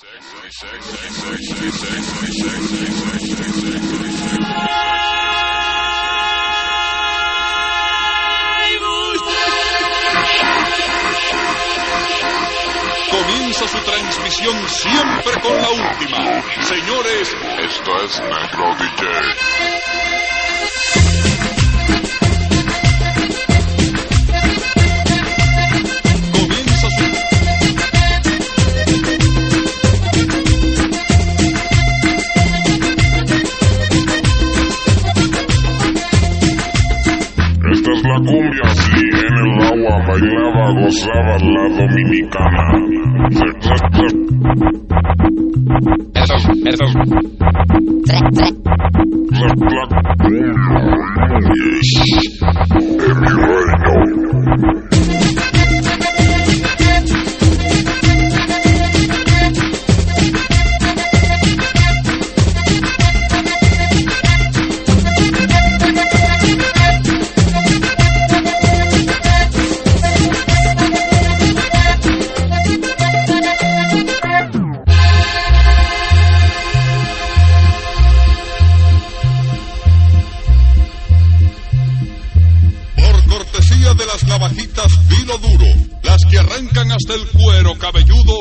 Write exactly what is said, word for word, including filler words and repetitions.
Comienza su transmisión siempre con la última. Señores, esto es Negro D J. La cumbia así en el agua bailaba, gozaba la dominicana. Eso, eso. La, la cumbia es mi reino. De las navajitas filo duro, las que arrancan hasta el cuero cabelludo.